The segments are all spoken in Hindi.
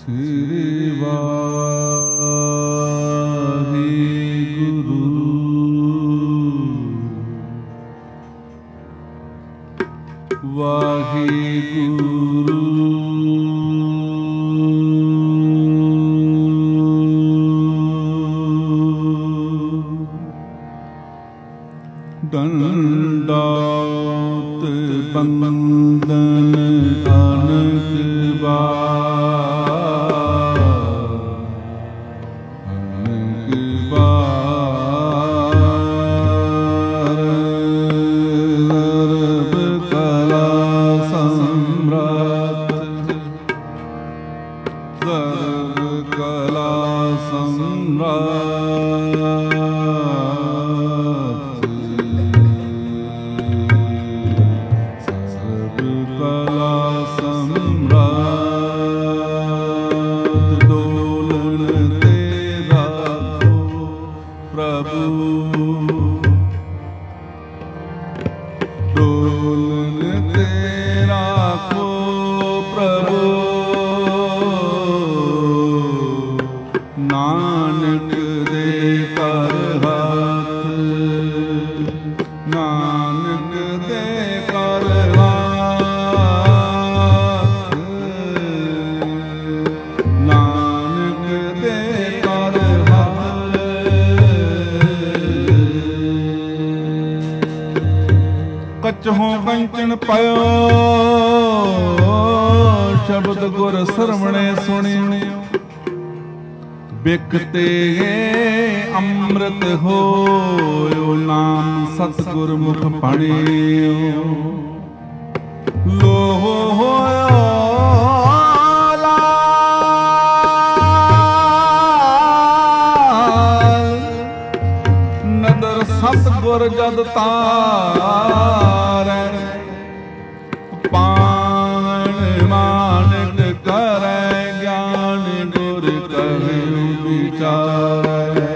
ਸ੍ਰੀ ਵਾਹਿਗੁਰੂ। ਵਾਹਿਗੁਰੂ ਦੰਡਾਤ ਬੰਦਨ ਅਨਕ ਬਾਰ, ਅਨਕ ਬਾਰ। ਸਰਬ ਕਲਾ ਸਮਰਾਟ, ਸਰਬ ਕਲਾ ਸਮਰਾਟ। ਡੋਲਨ ਤੇ ਰਾਖੋ ਪ੍ਰਭੂ, ਨਾਨਕ ਦੇ ਘਰ ਹੱਥ, ਨਾਨਕ ਦੇ ਘਰ ਹੱਥ, ਨਾਨਕ ਦੇ ਘਰ ਹੱਥ। ਕਛੋਂ ਕੰਚਨ ਪਇਓ, ਸ਼ਬਦ ਗੁਰ ਸਰਵਣੇ ਸੁਣਿਓ। ਬਿਕ ਤੇ ਅੰਮ੍ਰਿਤ ਹੋਇਓ, ਨਾਮ ਸਤਿਗੁਰ ਮੁਖ ਪੜਿਓ। ਲੋਹ ਹੋਇਓ ਲਾਲ, ਨਦਰ ਸਤਿਗੁਰ ਜਦ ਤਾਰੈ। ਪਾਣ ਮਾਨਕ ਕਰੈ, ਗਿਆਨ ਗੁਰ ਕਹਿਉ ਵਿਚਾਰੈ।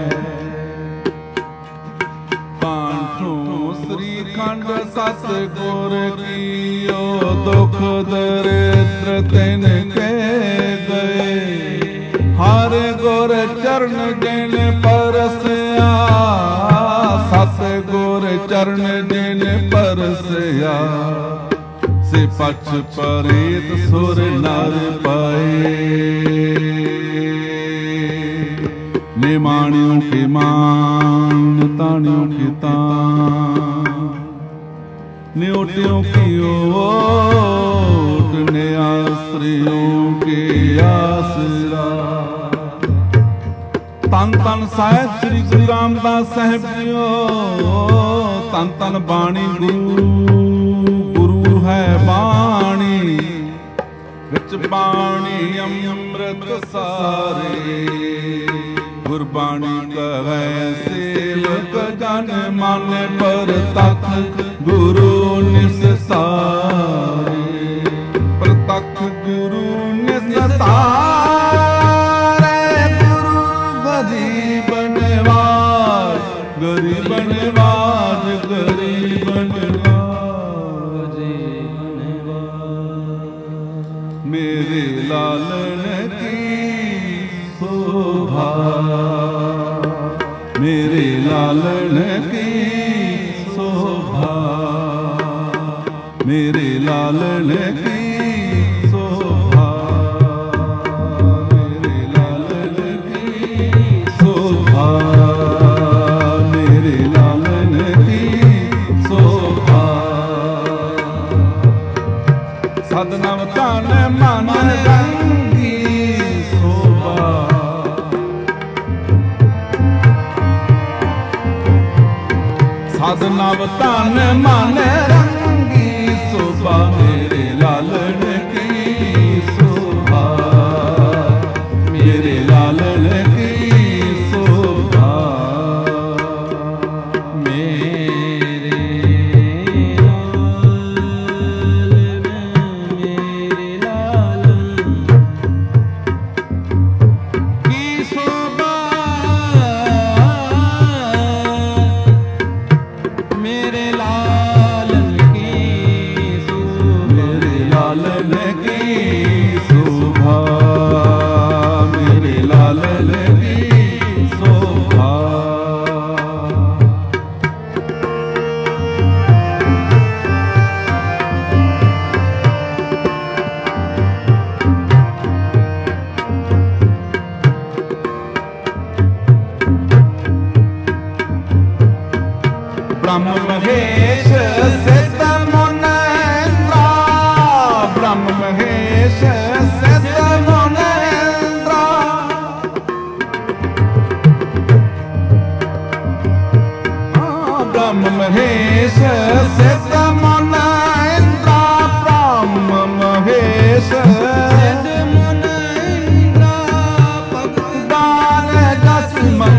ਪਾਂਠੋਂ ਸ੍ਰੀ ਖੰਡ ਸਤਿਗੁਰ ਕੀਓ, ਦੁਖ ਦਰਿਦ੍ਰ ਤਿਨ ਕੇ ਗਏ। ਹਰ ਗੁਰ ਚਰਨ ਜਿਨ ਪਰਸਿਆ, ਸਤਿਗੁਰ ਚਰਨ ਜਿਨ ਪਰਸਿਆ। ਸੇ ਪਛ ਪਰੇਤ ਸੁਰ ਨਰ ਪਾਏ। ਨਿਮਾਣਿਓ ਕੇ ਮਾਨ, ਤਾਣਿਓ ਕੇ ਤਾਣ। ਨਿਓਟਿਓ ਕੀ ਓਟ, ਨਿਆਸਰਿਓ ਕੇ ਆਸਰਾ। ਧੰਨ ਧੰਨ ਸਾਹਿਬ ਸ੍ਰੀ ਗੁਰੂ ਰਾਮਦਾਸ ਸਾਹਿਬ ਜੀਓ। ਧੰਨ ਧੰਨ ਬਾਣੀ ਗੁਰੂ, ਗੁਰੂ ਹੈ ਬਾਣੀ। ਵਿੱਚ ਬਾਣੀ ਅੰਮ੍ਰਿਤ ਸਾਰੇ, ਗੁਰਬਾਣੀ ਕਹੈ ਸੇਵਕ ਜਨ ਮਨ ਪਰਤਖ। ਗੁਰੂ ਨਿਸਤਾਰੇ, ਪ੍ਰਤਖ ਗੁਰੂ ਨਿਸਤਾਰੇ। ਗੁਰੂ ਗਰੀਬ ਨਿਵਾਜ, ਗਰੀਬ ਨਿਵਾਜ, ਗਰੀਬ ਨਿਵਾਜ। ਮੇਰੇ ਲਾਲਨ ਕੀ ਸ਼ੋਭਾ, ਮੇਰੇ ਲਾਲਨ ਕੀ ਸ਼ੋਭਾ, ਮੇਰੇ ਲਾਲਨ ਕੀ ਸ਼ੋਭਾ, ਮੇਰੇ ਲਾਲਨ ਕੀ ਸ਼ੋਭਾ, ਮੇਰੇ ਲਾਲਨ ਕੀ ਸ਼ੋਭਾ। ਸਦਨਮ ਧਨ ਮਨ ਰੰਗੀ ਸ਼ੋਭਾ, ਸਦਨਮ ਧਨ ਮਨ ਰੰਗੀ ਸ਼ੋਭਾ। ਮੇਰੇ ब्रह्म महेश सिद्ध मुनीन्द्रा, ब्रह्म महेश सिद्ध मुनीन्द्रा, ब्रह्म महेश सिद्ध मुनीन्द्रा, ब्रह्म महेश सिद्ध मुनीन्द्रा, भगत दान जस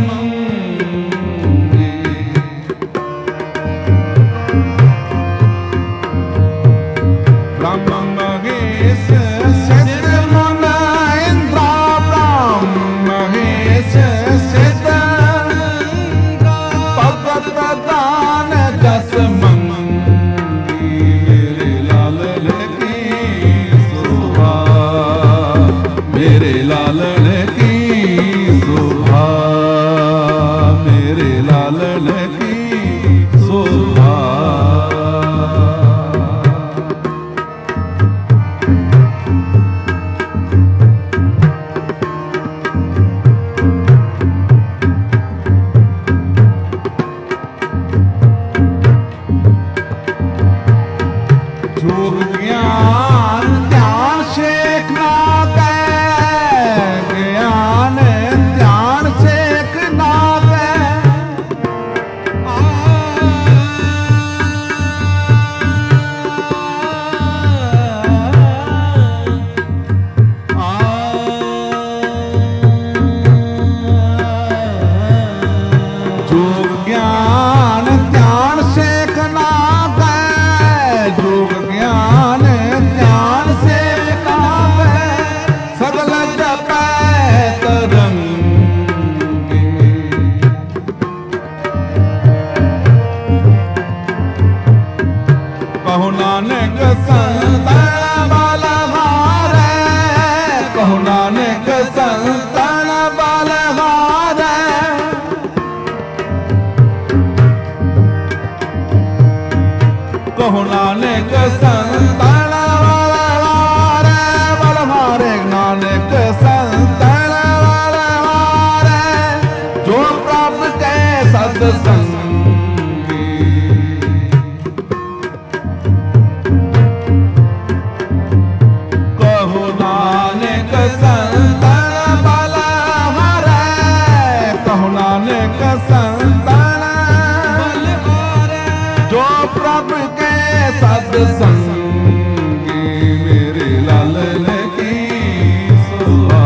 कहो नानक संतन बलहारे, बलहारे नानक संतन बलहारे, जो प्राप्त कै सत्संगी। कहो नानक संतन बलहारे, कहो नानक संतन बलहारे, जो प्रभु सत्संगी। मेरे लालन की शोभा,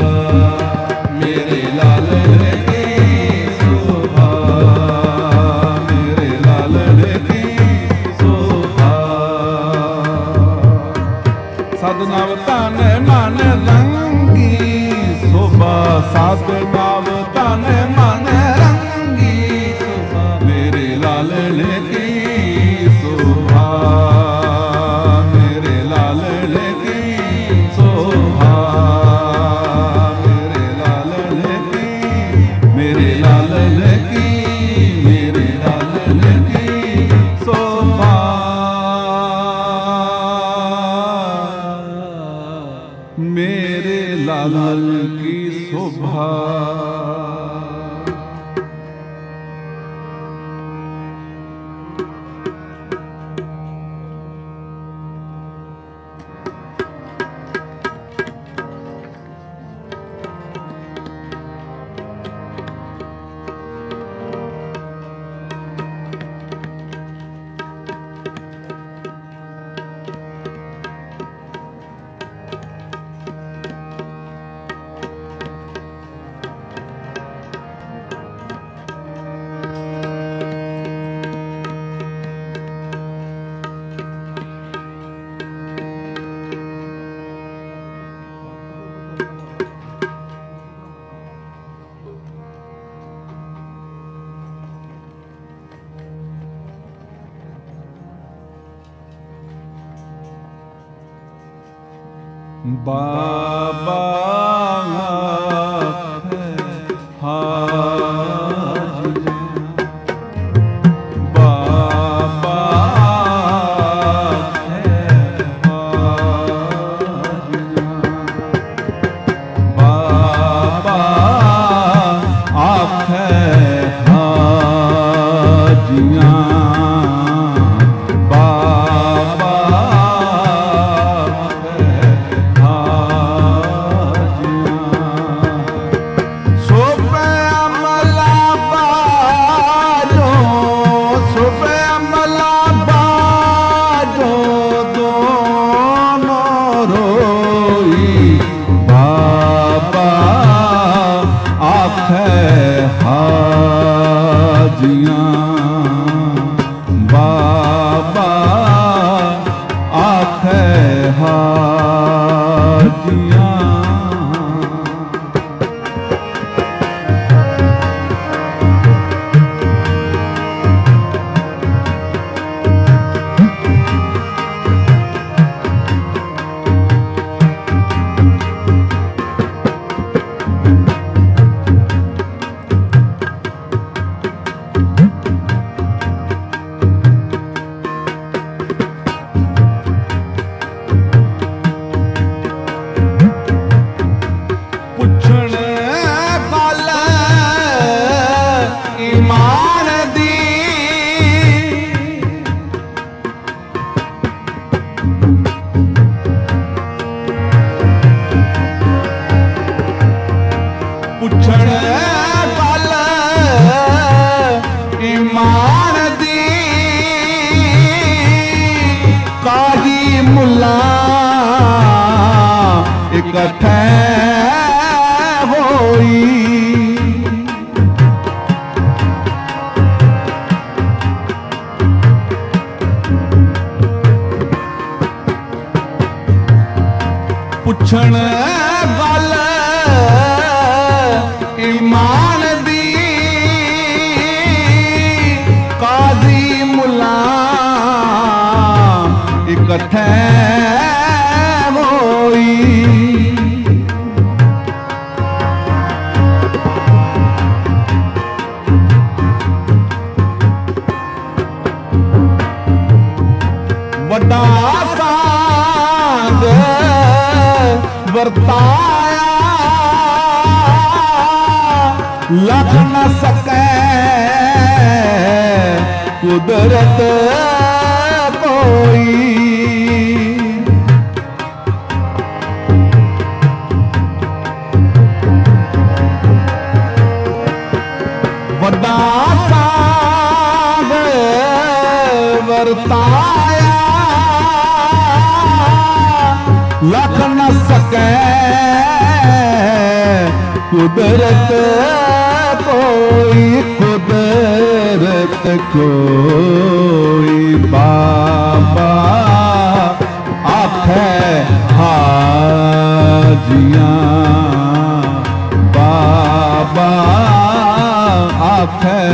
मेरे लालन की शोभा, मेरे लालन की शोभा। सदनव तन मन रंगी शोभा, सदनव तन मन रंगी शोभा, मेरे लालन की शोभा, मेरे लालन की शोभा, मेरे लालन की, मेरे लालन की, मेरे लालन की शोभा, मेरे लालन की शोभा। बाबा आखे हाजियां जियां बाबा आखे हाजियां। इकट्ठे होई पुछण गल ईमान दी काजी मुला इकट्ठे वड्डा सांग वरताया लख न सके कुदरत कोई। वड्डा सांग वरताया लख न सके कुदरत कोई, कुदरत कोई। बाबा आखे हाजियां बाबा आखे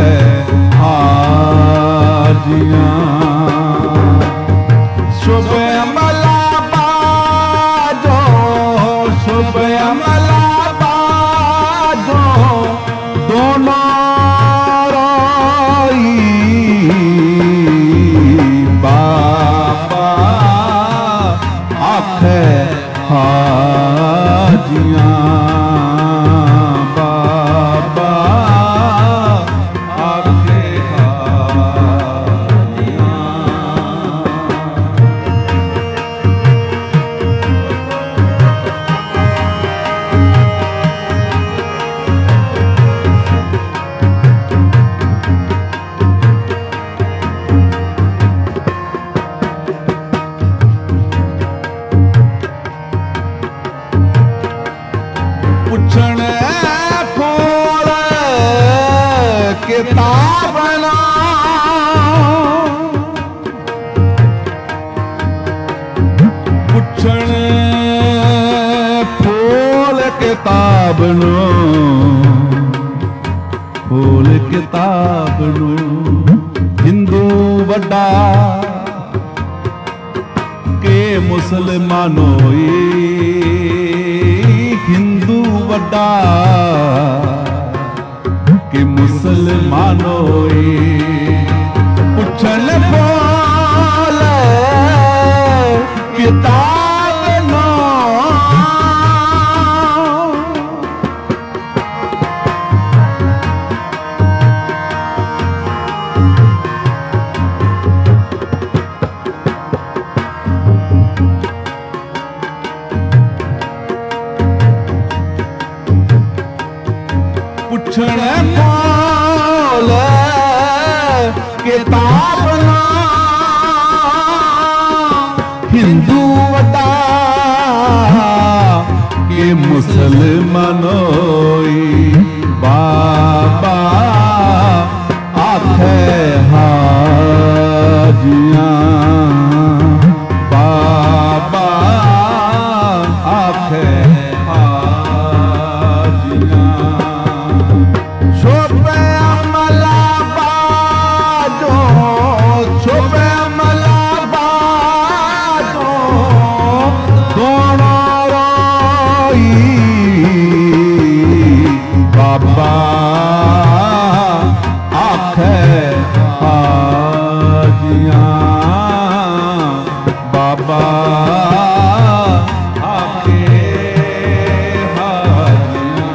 हाजियां। शुभ अमला बाजो शुभ अमला बाजो दोनों रोई बाबा आखे हाजियां बाबा आखे हाजियां। पुछण खोल किताब ना पुछण खोल किताब नो खोल किताब नो। हिंदू वड्डा के मुसलमानों हिंदू वड्डा के मुसलमानों पुछन बोल किताब नो पुछण बोल किताब ना हिंदू वड्डा के मुसलमानों बाबा जिया बाबा आखे हाजिया शोभे अमला बाजो शोभे अमला बाजो दोनों रोई बाबा आखे हाजिया बाबा आखे हाजिया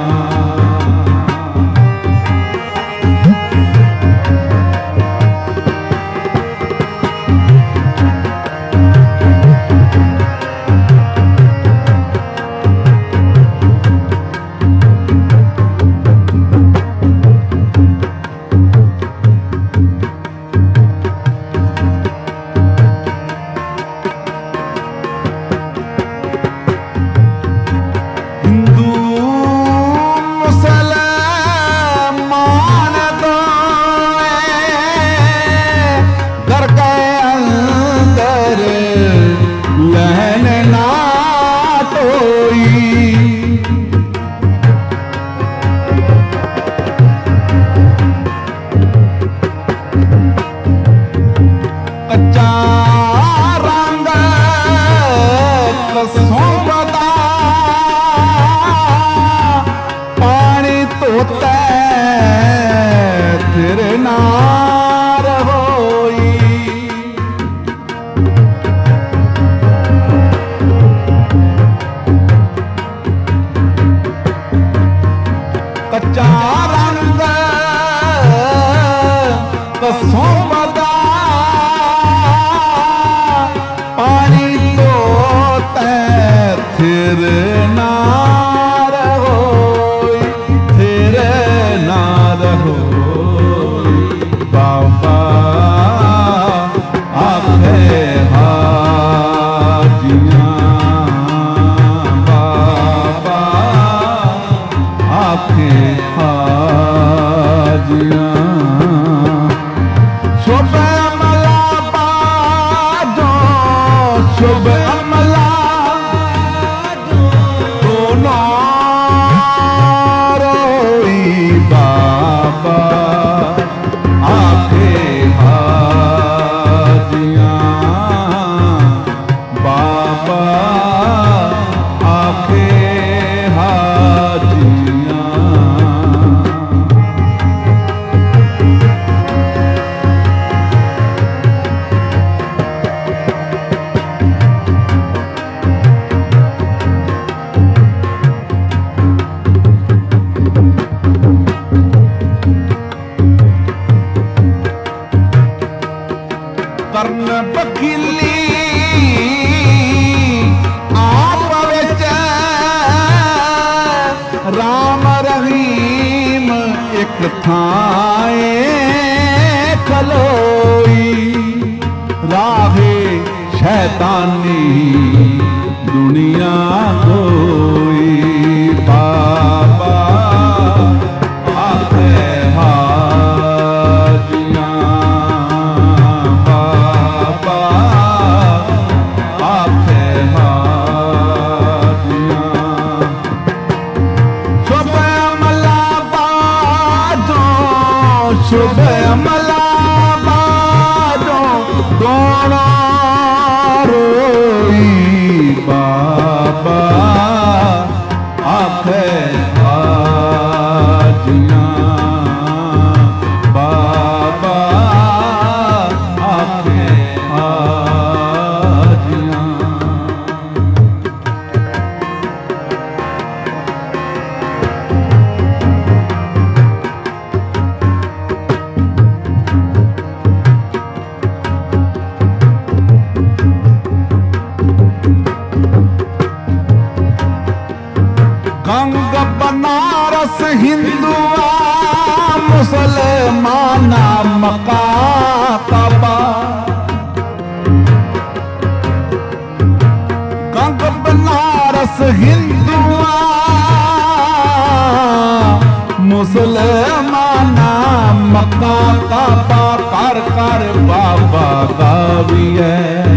मुसलमाना मक्का काबा कर कर बाबा गाविए,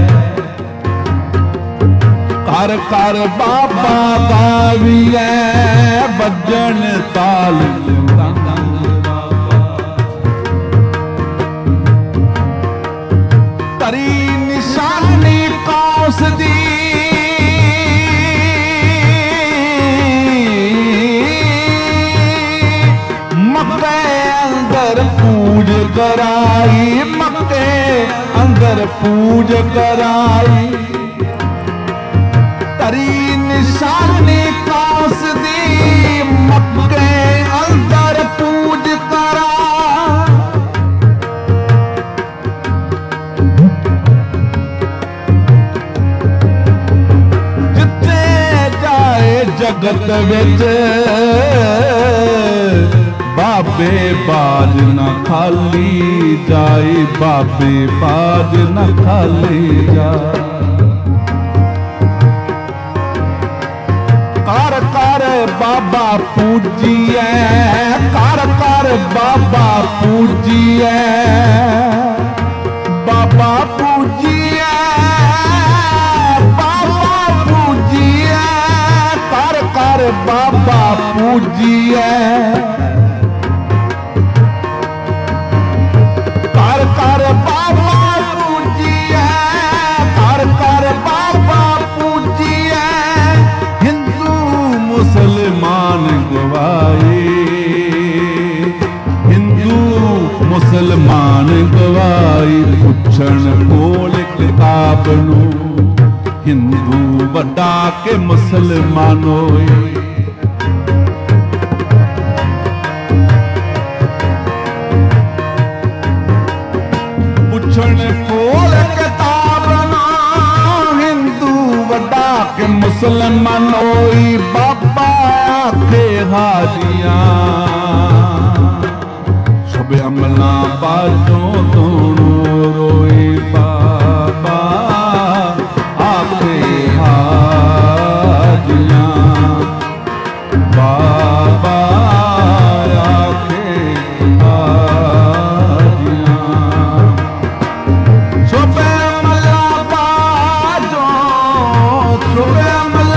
कर बाबा गाविए बजन ताल तरी निशानी कौस दी मक्के अंदर पूज कराई, मक्के अंदर पूज कराई तरी निशानी कौस दी मक्के अंदर पूज करा। जिथे जाए जगत विच बाबे बाज न खाली जाए, बाबे बाज न खाली जाए। कर कर बाबा पूजिए, कर बाबा पूजिए, बाबा पूजिए, बाबा पूजिए, कर बाबा पूजिए, कर बाबा पूजिए, कर बाबा पूजिए। मुसलमान गवाए, हिंदू मुसलमान गवाए पुछण कोल किताब नू, हिंदू वड्डा के मुसलमान होए। पुछण कोल किताब नू, हिंदू वड्डा के मुसलमान होई। बाबा के हाजियां सब अमला बाजों दोनों रोई, बाबा आखे हाजियां, बाबा आखे हाजियां सब अमला बाजों, सब अमला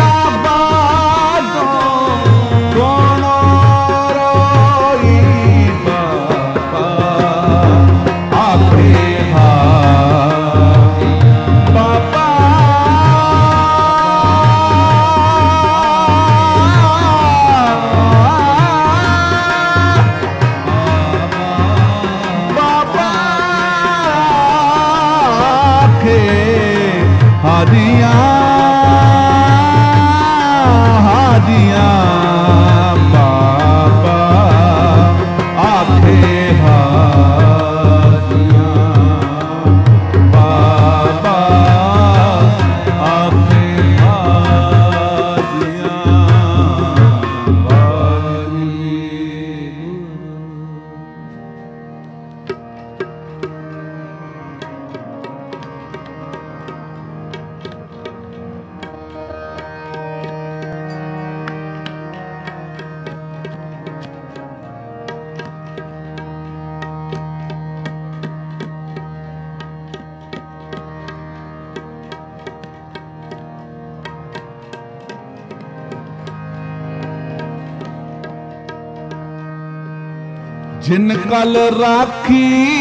जिन कल राखी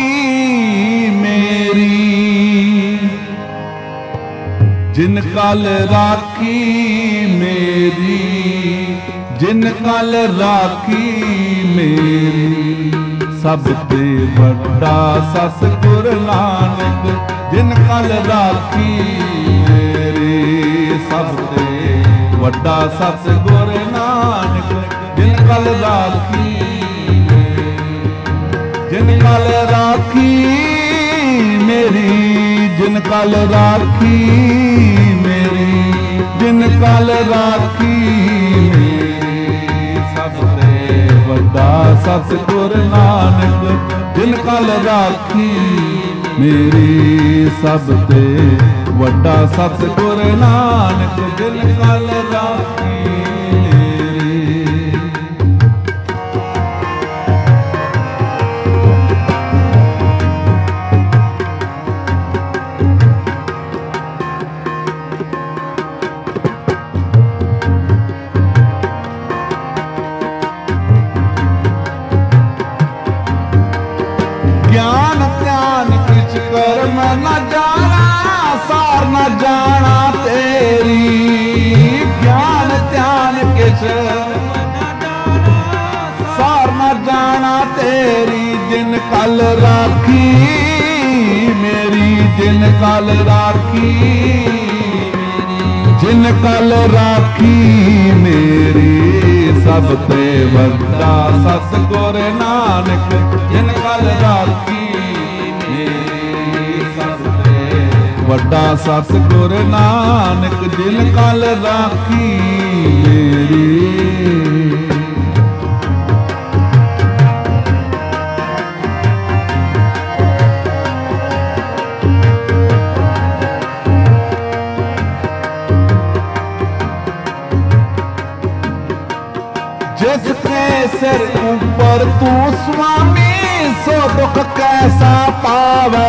मेरी, जिन कल राखी मेरी, जिन कल राखी मेरी, सब ते वड्डा सस गुरु नानक। जिन कल राखी मेरी, सब ते वड्डा सस गुरु नानक। जिन कल राखी, जिन कल राखी मेरी, जिन कल राखी मेरी, जिन कल राखी मेरी, सब ते वड्डा सतगुर नानक। जिन कल राखी मेरी, सब ते वड्डा सतगुर नानक। जिन कल राखी बख्श सार न जाना तेरी जिन कल राखी मेरी जिन कल राखी जिन कल राखी मेरी सब ते वड्डा सतगुर नानक जिन कल राखी मेरी सब ते वड्डा सतगुर नानक जिन कल राखी मेरी। जिसके सिर ऊपर तू स्वामी सो दुख कैसा पावे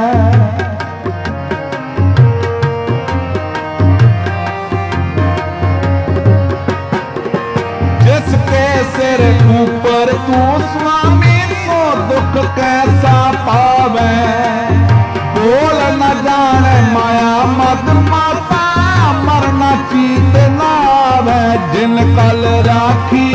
जिसके सिर ऊपर तू स्वामी सो दुख कैसा पावे बोल न जाने माया मद माता मरना चीत नावे जिन कल राखी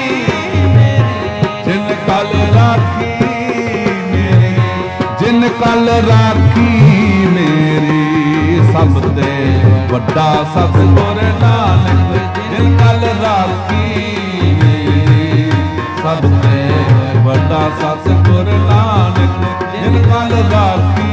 जिन कल राखी मेरी जिन कल राखी मेरी सब ते वड्डा सतगुर नानक जिन कल राखी मेरी सब ते वड्डा सतगुर नानक जिन कल राखी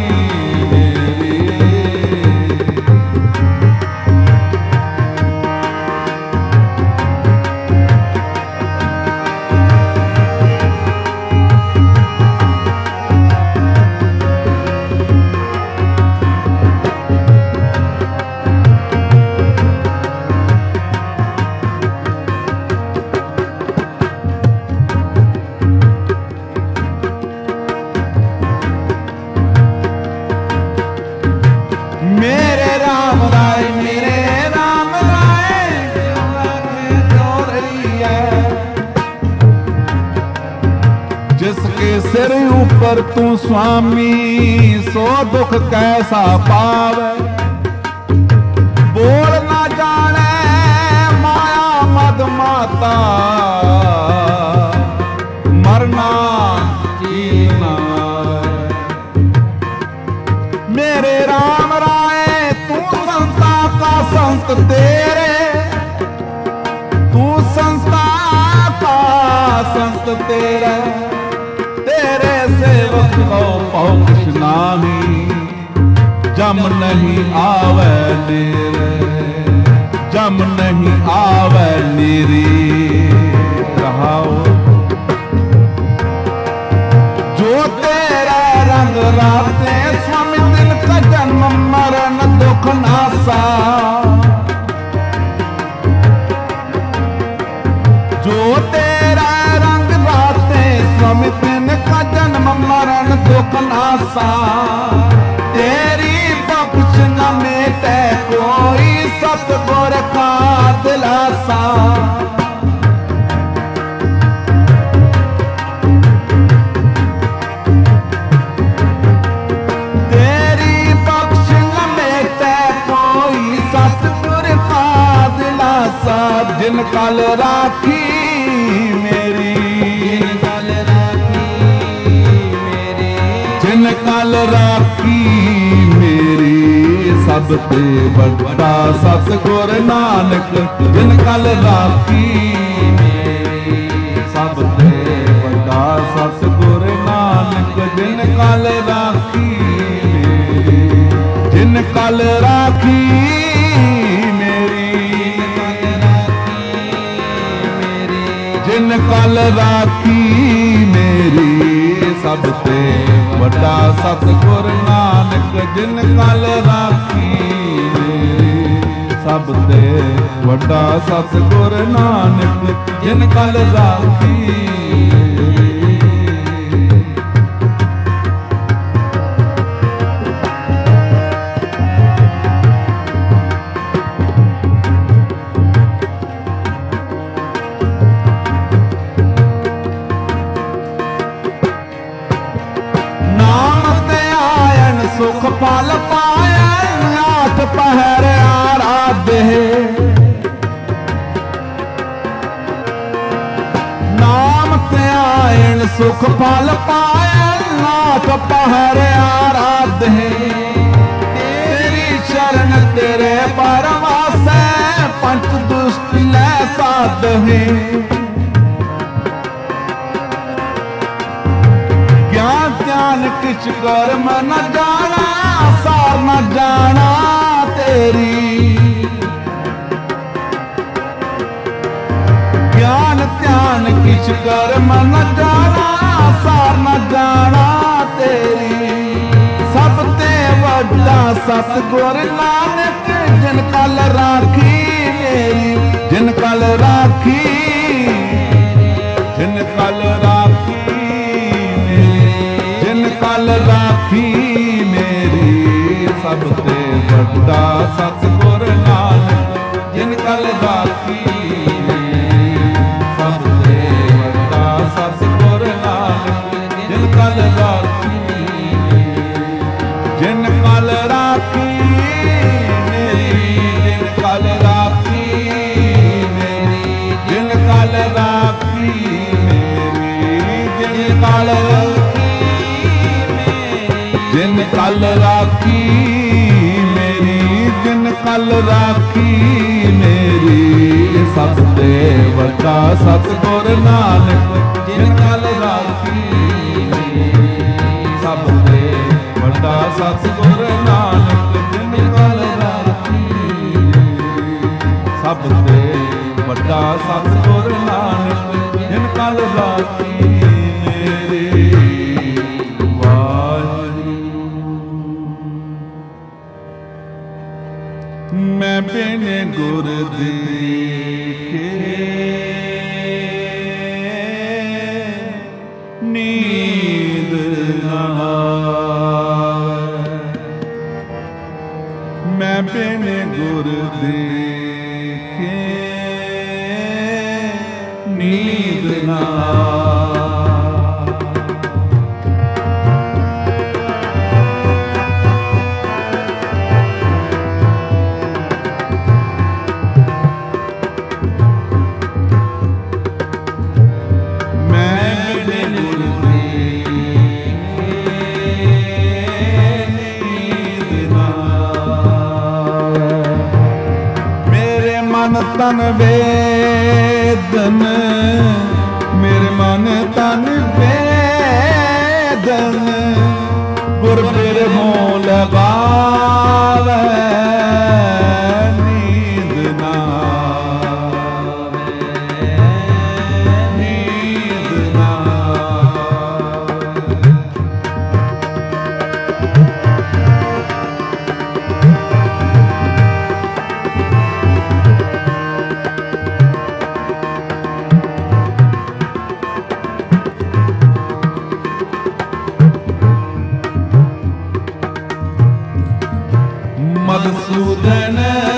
सिर ऊपर तू स्वामी सो दुख कैसा पावे बोल ना जाने माया मद माता मरना जीना मेरे राम राय तू संस्था का संत तेरे तू संस्था का संत तेरे तेरे सेवक को पहुँच नाही जम नहीं आवे नेरे जम नहीं आवे नेरी रहाओ जो तेरा रंग राते स्वामी दिल का जन्म मरण दुख नासा जो तेरा रंग राते स्वामी का जन्म मरण दुख नासा तेरी बख्श न मेटे कोई सतगुर का दिलासा तेरी बख्श न मेटे कोई सतगुर का दिलासा जिन कल राखी मेरी जिन कल राखी मेरी सब ते वड्डा सतगुर नानक जिन कल राखी मेरी सब ते वड्डा सतगुर नानक जिन कल राखी मेरी जिन कल राखी मेरी जिन कल राखी मेरी सब ते वड्डा सतगुर नानक जिन कल राखी सब ते वड्डा सतगुर नानक जिन कल राखी। सुख पाल पाया आठ पहर आराधे मिल सुख फल पाए नाथ पहर आराधे तेरी शरण तेरे परवासे पंच दुष्ट ले साधे ज्ञान ध्यान किछ कर्म न जाना सार न जाना तेरी ज्ञान ध्यान किछ कर्म न जाना सार न जाना तेरी सब ते वड्डा सतगुर नानक जिन कल राखी मेरी जिन कल राखी जिन कल राखी जिन कल राखी मेरी सब ते वड्डा सतगुर नानक जिन कल राखी सब ते वड्डा सतगुर नानक जिन कल राखी जिन कल राखी मेरी जिन कल राखी मेरी जिन कल राखी मेरी जिन कल जिन कल राखी मेरी जिन कल राखी मेरी सब ते वड्डा सतगुर नानक जिन कल राखी सब ते वड्डा सतगुर नानक जिन कल राखी सब ते वड्डा सतगुर नानक जिन कल राखी मैं बिन गुर देखे नींद न आवे मैं बिन गुर देखे नींद न तन वेदन मेरे मन तन वेदन गुर फिर मोह लगावे नींद ना नींद ना मधुसूदन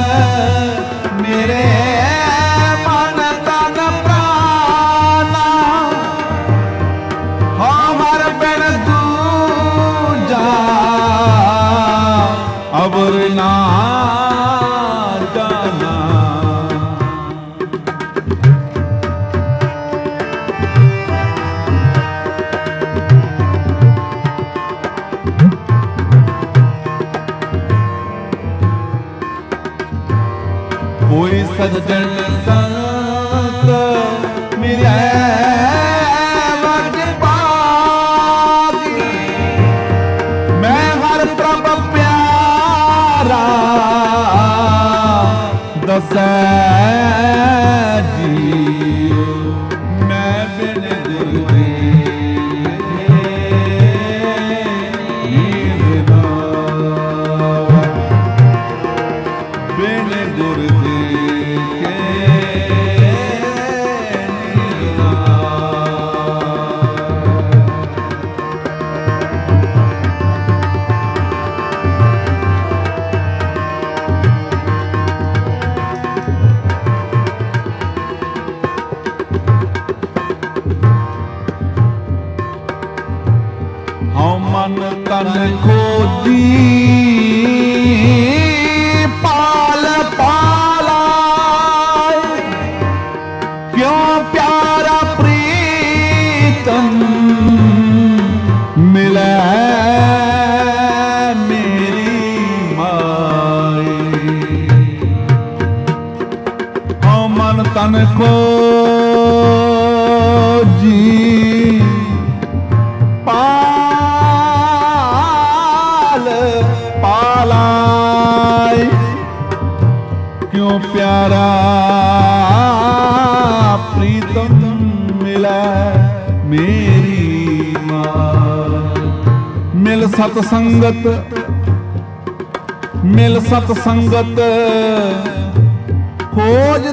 मेरे मन तन प्राणा हमार बिन दूजा अबर ना जाना कोई सज्जन संत मिले वज पागी मैं हर प्रभ प्यारा दसै जी मैं बिन दिल बिन गुर मन तन खोजी पाल पाला क्यों प्यारा प्रीत प्रीतम मिले मेरी माई। ओ मन तन को जी पाल पालाई, क्यों प्यारा प्रीतम मिला मेरी मां। मिल सतसंगत मिल सतसंगत खोज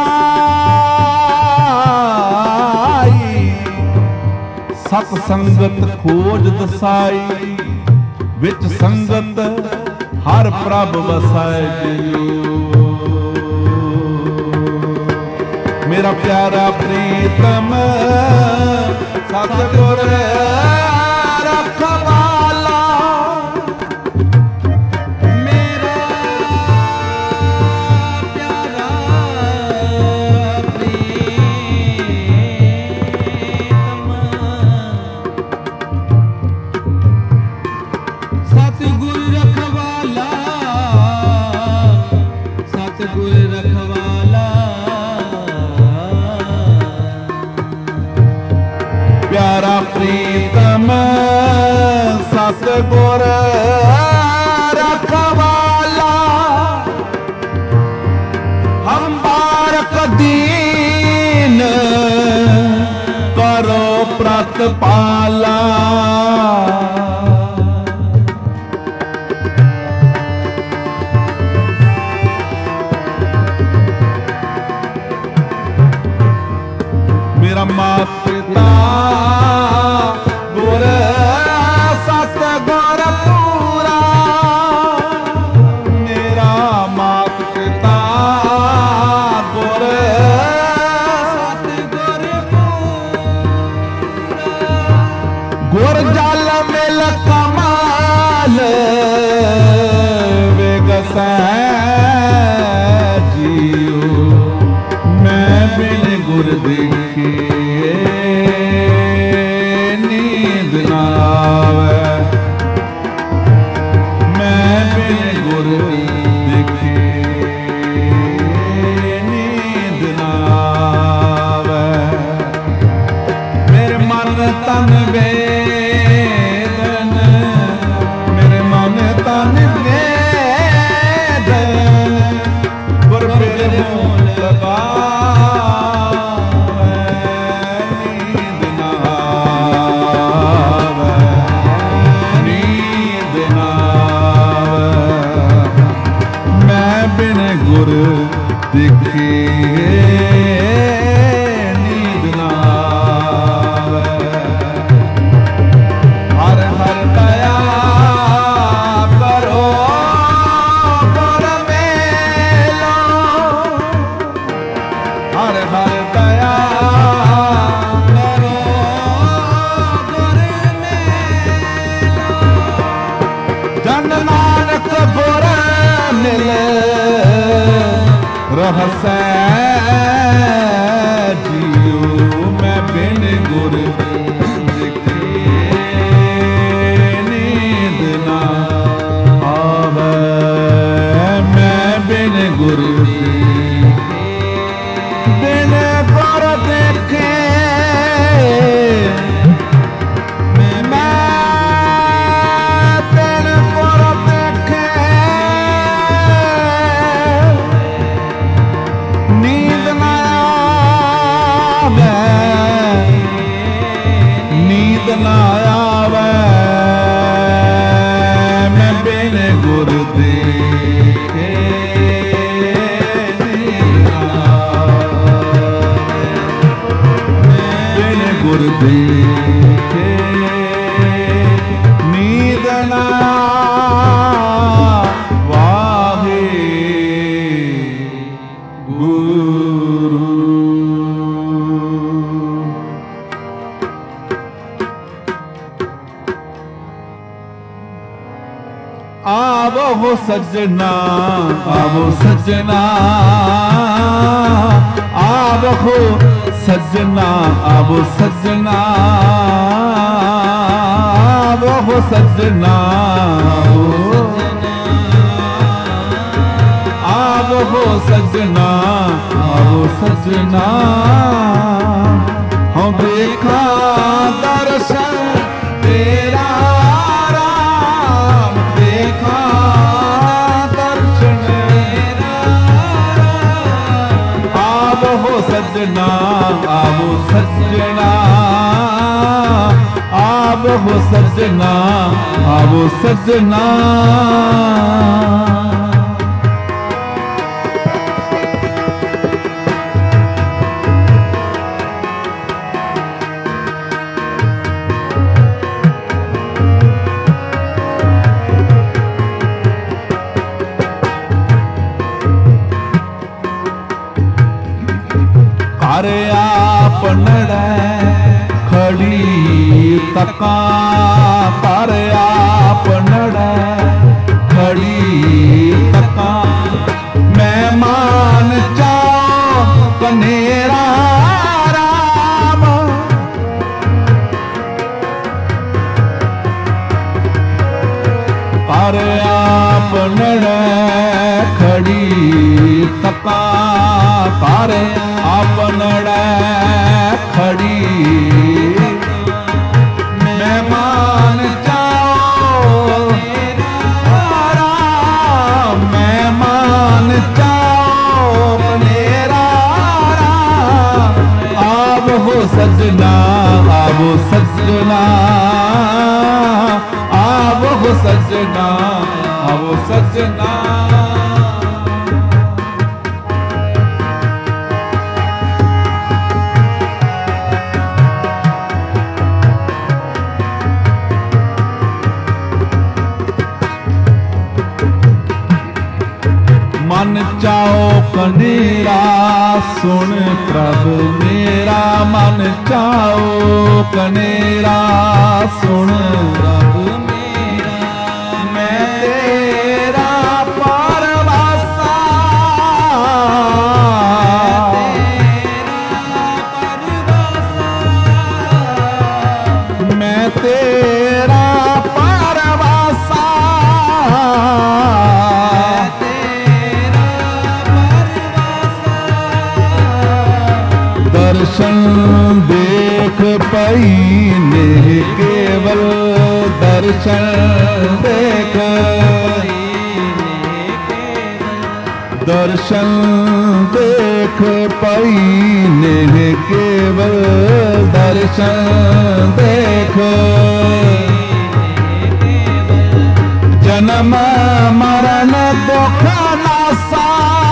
दसाई, सतसंगत खोज दसाई, विच संगत हर प्रभ वसाए जियो। मेरा प्यारा प्रीतम सतगुर रखवाला, मेरा प्यारा प्रीतम सतगुर रखवाला, सतगुर रखवाला। प्यारा प्रीतम सतगुर रखवाला, हम बारक दीन करो प्रतिपाला। मेरा माता पिता गुर सतगुर पूरा, मेरा माता पिता गुर सतगुर पूरा, गुर जल मिल कमाल विगसै जियो। मैं बिन गुर देखे नींद ना आवे, मैं बिन गुर देखे नींद ना आवे। मेरे मन तन वेदन, मेरे मन तन वेदन, गुर फिर लगा गुर देखे नींद ना आवे। हर हर दया करो गुर मेलो, हर हर दया करो गुर मेलो। जन नानक गुर मिले रहसै जियो। मैं बिन गुर देखे नींद ना आवे, मैं बिन गुर बिन गुर देखे ना आवे, मैं बिन गुर देखे नींद ना आवे, बिन गुर देखे नींद ना वाहे गुरु। आवो सजना, आवो सजना, आवो सजना अब सजना वो सजना अब हो सजना अब सजना हम देखा दर्शन तेरा राम देखा दर्शन तेरा अब हो सजना अब सजना अब हो सजना अब सजना अरे आप नड़े खड़ी तका तारे आप नड़े खड़ी तका मैं मान जाओ कनेरा राम अरे आप नड़े खड़ी तका तारे आपन खड़ी मैं मान जाओ राम मैं मान जाओ मेरा राम अब हो सजना अब सजना अब हो सजना अब सजना मन चाओ कनेरा सुन प्रभु मेरा मन चाओ कनेरा सुन प्रभु मेरा मैं तेरा परवासा मैं तेरा परवासा दर्शन देख पाईने केवल दर्शन देख दर्शन देख पाईने केवल दर्शन देख जन्म मरण दुख नासा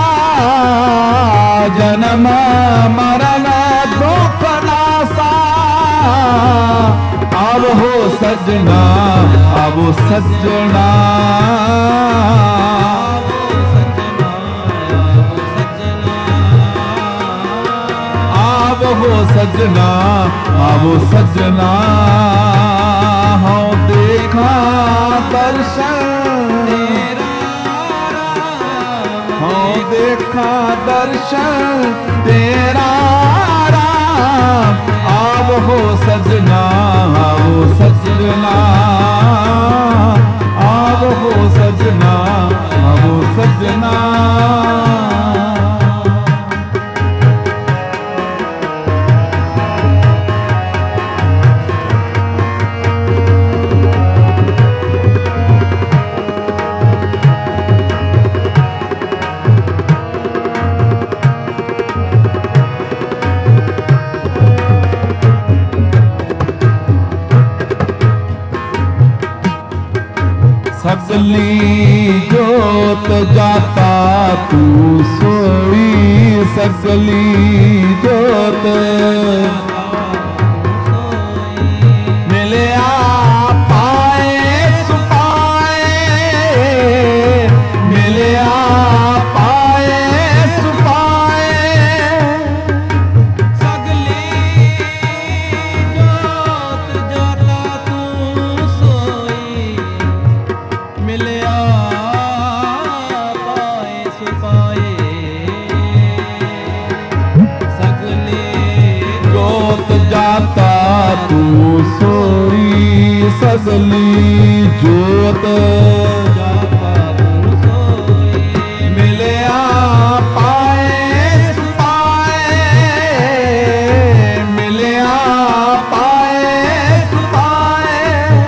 जन्म मरण दुख नासा अब हो सजना अब सजना अब हो सजना अब सजना हो देखा दर्शन हो देखा दर्शन तेरा राम अब हो सजना अब सजना अब हो सजना अब सजना सगली जोत जाता तू सोई सगली जोत मिले आ पाए सुपाए मिले आ पाए सुपाए सगली जोत जाता तू सोई मिलिया पाए सुपाए सगले जाता तू सोई सगली जोत ਜਾਤਾ ਤੂੰ ਸੋਈ मिलया पाए पाए मिलया पाए पाए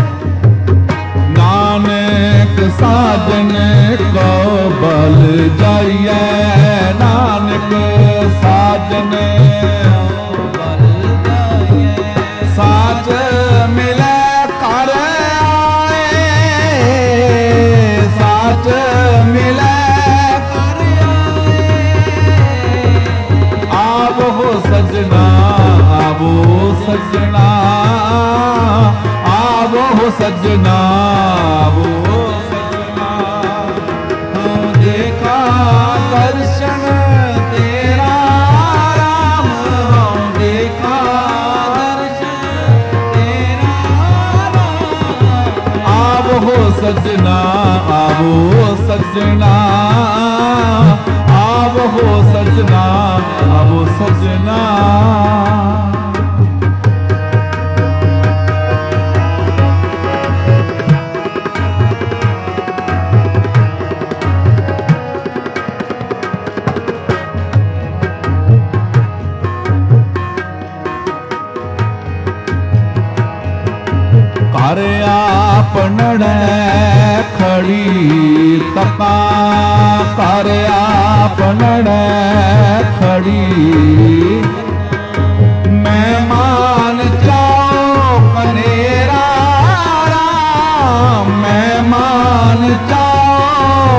नानक साजन को बल जाइए नानक साजन ਬਲ ਜਾਈਏ साज मिले कर आए साज मिले ਕਰ ਆਏ आब हो सजना आबो सजना आब हो सजना आबो सजना हम देखा दर्शन तेरा राम हम देखा ਦਰਸ਼ਨ ਤੇਰਾ ਰਾਮ आब हो सजना आबो सजना आब हो सजना आबो सजना कर आपनड़े खड़ी तपा कर आपनड़े खड़ी मेहमान चाओ कनेरा राम मेहमान चाओ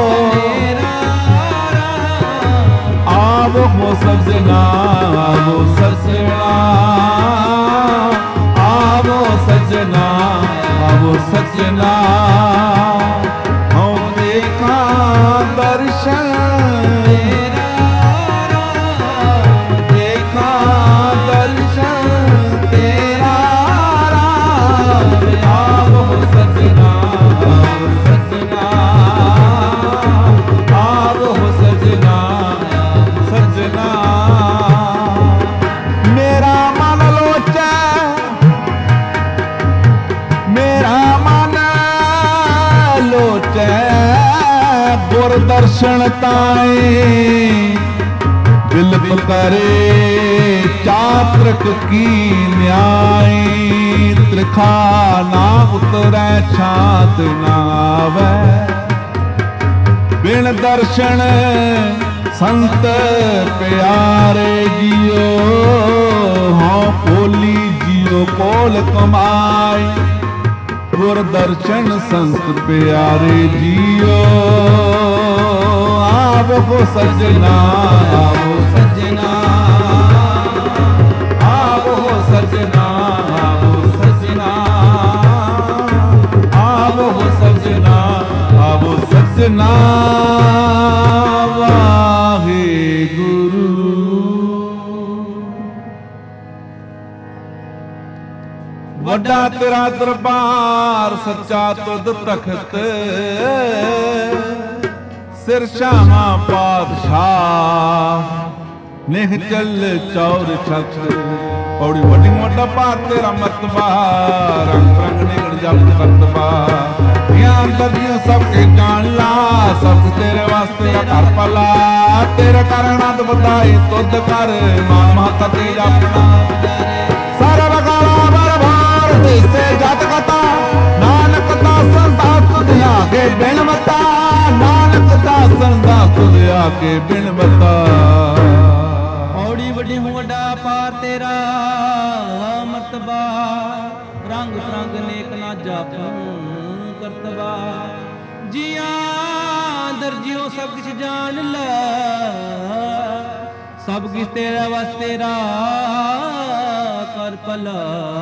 आब हो सजना आबो सजना आबो सजना आबो सजना हम देखा दर्शन देखा दर्शन तेरा राम आबो सजना आबो सजना आबो सजना सजना मेरा मन लोचा मेरा मन लोचे गुर दर्शन ताए बिलप करे चात्रक की न्याय त्रिखा ना उतरै छात ना आवे बिन दर्शन संत प्यारे जियो हाँ कोली जियो कोल कमाई गुर दर्शन संत प्यारे जियो आब हो सजना आब ਸਜਣਾ हो सजना आब सजना आब हो सजना आब सजना वाहे गुरु ਵੱਡਾ ਤੇਰਾ ਦਰਬਾਰ ਸੱਚਾ ਤੁਧ ਤਖਤ ਸਿਰ ਸ਼ਾਹਾਂ ਪਾਤਸ਼ਾਹ ਨਿਹ ਚੱਲ ਚੌਰ ਛਤ ਔੜੀ ਵੱਡੀ ਮੋਟਾ ਭਾਰ ਤੇਰਾ ਮਰਤਬਾ ਰੰਗ ਰੰਗ ਨਿਗੜ ਜਪ ਕਰਤਬਾ ਗਿਆਨ ਦਰਜੀਆਂ ਸਭ ਕੇ ਜਾਣ ਲਾ ਸਭ ਤੇਰੇ ਵਾਸਤੇ ਕਰ ਪਲਾ ਤੇਰੇ ਕਾਰਨ ਅਦ ਵਧਾਈ ਤੁਧ ਕਰ ਮਾਨ ਮਾਤਾ ਤੇ ਆਪਣਾ ਸਰਬ ਕਾਲਾ ਬਰਬਾਰ ਦੇਸੇ ਜਤ ਕਤਾ ਨਾਨਕ ਦਾਸਨ ਦਾਸ ਤੁਧ ਆਗੇ ਬਿਨ ਮਤਾ ਨਾਨਕ ਦਾਸਨ ਦਾਸ ਤੁਧ ਆਗੇ ਬਿਨ ਮਤਾ ਔੜੀ ਵੱਡੀ ਹੂੰ ਵੱਡਾ ਪਾਰ ਤੇਰਾ ਮਰਤਬਾ ਰੰਗ ਰੰਗ ਨੇਕ ਨਾ ਜਪ ਕਰਤਬਾ ਜੀਆਂ ਦਰਜਿਓ ਸਭ ਕੁਛ ਜਾਣ ਲੈ ਸਭ ਕੁਛ ਤੇਰਾ ਵਸ ਤੇਰਾ ਕਰ ਭਲਾ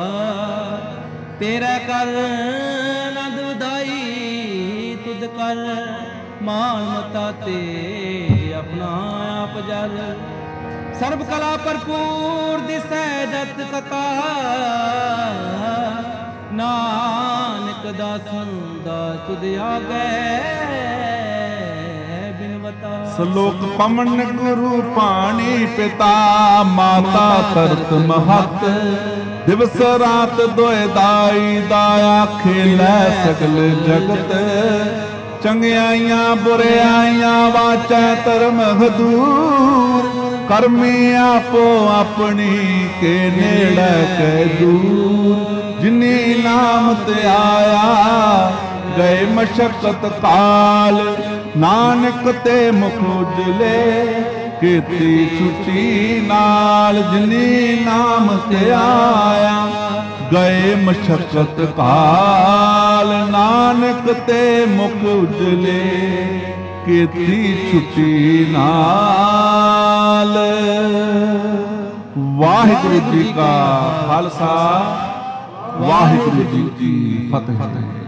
ਤੇਰਾ ਕਰ ਨੰਦ ਵਧਾਈ ਤੁਧ ਕਰ ਮਾਨ ਮਤਾ ਤੇ ਆਪਣਾ ਆਪ ਜਲ ਸਰਬ ਕਲਾ ਭਰਪੂਰ ਦਿਸੈ ਜਤ ਕਤਾ ਨਾਨਕ ਦਾਸਨ ਦਾ ਤੁਧ ਆਗੇ ਬਿਨਵਤਾ ਸਲੋਕ ਪਵਨ ਗੁਰੂ ਪਾਣੀ ਪਿਤਾ ਮਾਤਾ ਤਰਤ ਮਹਤ ਦਿਵਸ ਰਾਤ ਦੋਇ ਦਾਈ ਦਾਇਆ ਖੇਲੈ ਸਗਲ ਜਗਤ ਚੰਗਿਆਈਆਂ ਬੁਰਿਆਈਆਂ ਵਾਚੈ ਧਰਮ ਹਦੂਰ ਕਰਮੀ ਆਪੋ ਆਪਣੀ ਕੇ ਨੇੜੇ ਕੈ ਦੂਰ ਜਿਨੀ ਨਾਮ ਤੇ ਆਇਆ ਗਏ ਮਸ਼ਕਤ ਕਾਲ ਨਾਨਕ ਤੇ ਮੁਖ ਉਜਲੇ ਕੀਤੀ ਛੁੱਟੀ ਨਾਲ ਜਿਨੀ ਨਾਮ ਤੇ ਆਇਆ ਗਏ ਮਸ਼ਕਤ ਕਾਲ ਨਾਨਕ ਤੇ ਮੁਖ ਉਜਲੇ ਕੀਤੀ ਛੁੱਟੀ ਨਾਲ। ਵਾਹਿਗੁਰੂ ਜੀ ਕਾ ਖਾਲਸਾ ਵਾਹਿਗੁਰੂ ਜੀ ਕੀ ਫਤਿਹ।